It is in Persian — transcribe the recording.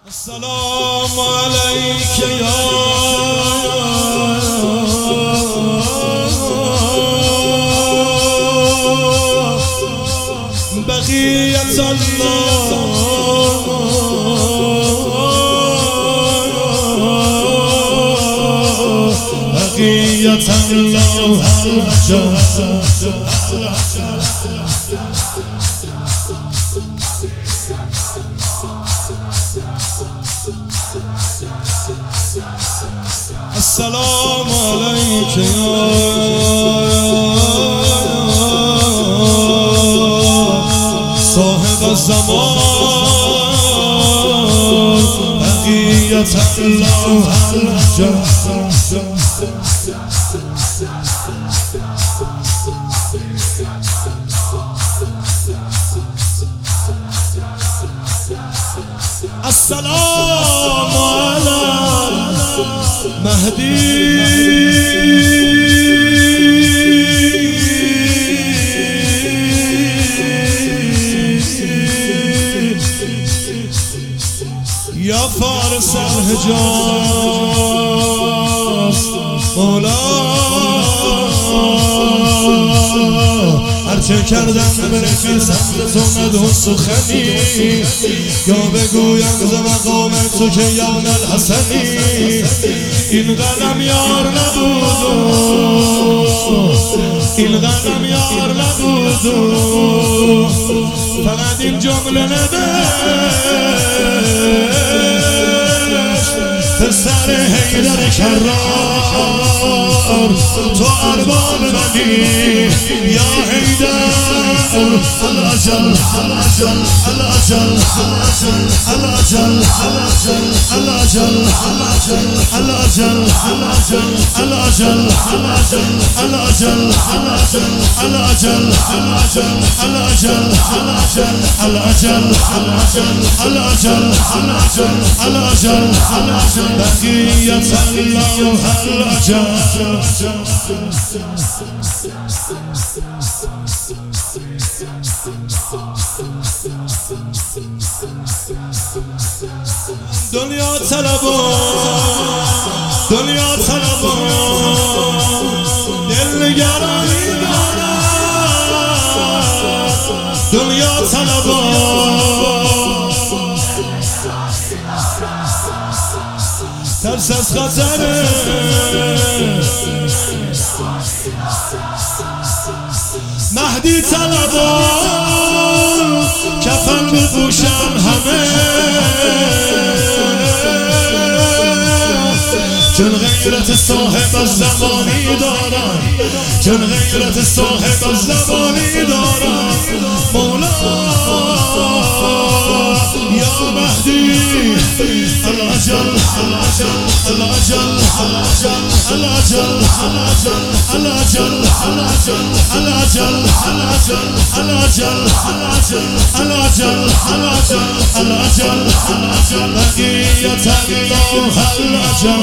السلام عليك يا بقية الله بقية الله السلام عليك يا صاحب الزمان بقية الله السلام على مهدي يا فارس الحجاز مولا هرچه کردم بنویسم تو مدح سخنی یا بگویم ز مقام تو که یون الحسنی این قلم یار نبود این قلم یار نبود فقط این جمله نوشت پسر حیدر کرار تو ارباب منی یا حیدر الاجل الاجل الاجل الاجل الاجل الاجل الاجل الاجل الاجل الاجل الاجل الاجل الاجل بقية الله الاجل دنیا طلبان دنیا طلبان دلگرانی دارد دنیا طلبان ترس از خطره مهدی طلبان کفن بپوشن همه چون غیرت صاحب از زمانی دارن چون غیرت صاحب از زمانی دارن مولا یا مهدی الاجل الاجل الاجل الاجل الاجل الاجل الاجل الاجل الاجل الاجل بقية الله الاجل